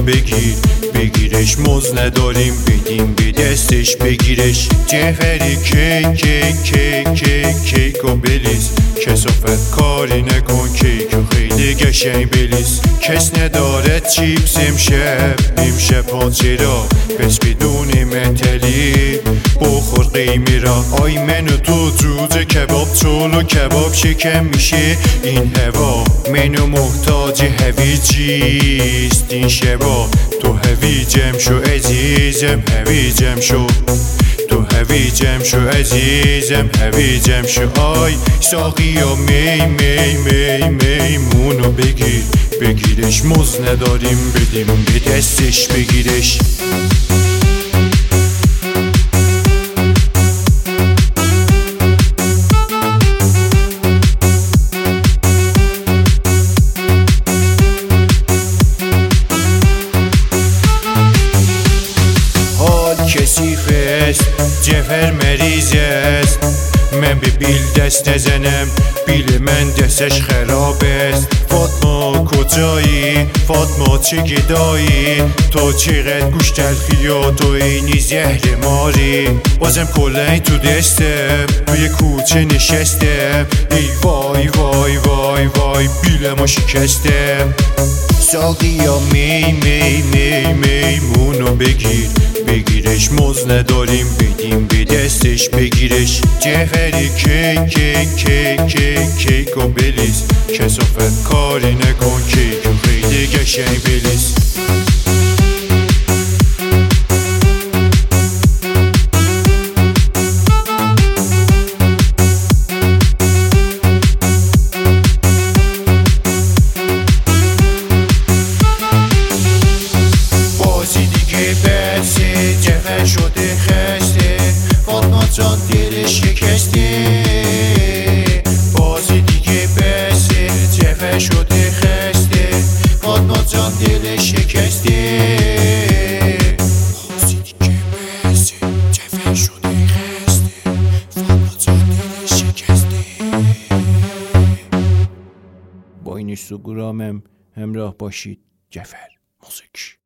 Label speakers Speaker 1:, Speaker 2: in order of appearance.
Speaker 1: بگیرش موز نداریم بدیم به دستش بگیرش جعفری کیک و بلیز کسافت کاری نکن کیک و خیلی قشنگ بلیز کس نداره چیپس امشب پانچه را بس بدون متلی بخور قیمی را آی منو تو جوجه کباب چول و کباب شکم میشه این هوا منو محتاج هویجیست این شبا تو هویجم شو عزیزم هویجم شو تو هویجم شو عزیزم هویجم شو آی ساقیا میمونو بگیرش موز نداریم بدیم به دستش بگیرش کثیف است جعفر مریض است من به بیل دست نزنم بیل من دستش خراب است فاطمه کجایی فاطمه چه گدایی تو چقدر گوش تلخی و تو اینی زهر ماری بازم کلنگ تو دستم توی کوچه نشستم ای وای وای وای وای بیلمو شکستم ساقیا میمونو بگیرش موز نداریم بدیم به دستش بگیرش جعفری کیک و بلیز کسافت کاری نکن کیک و خیلی قشنگ بلیز جعفر شده خسته فاطمه جان دلش شکسته بازی دیگه بسه جعفر شده خسته فاطمه جان دلش شکسته بازی دیگه بسه جعفر شده خسته فاطمه جان دلش شکسته با این اینستاگرامم همراه باشید جعفر موزیک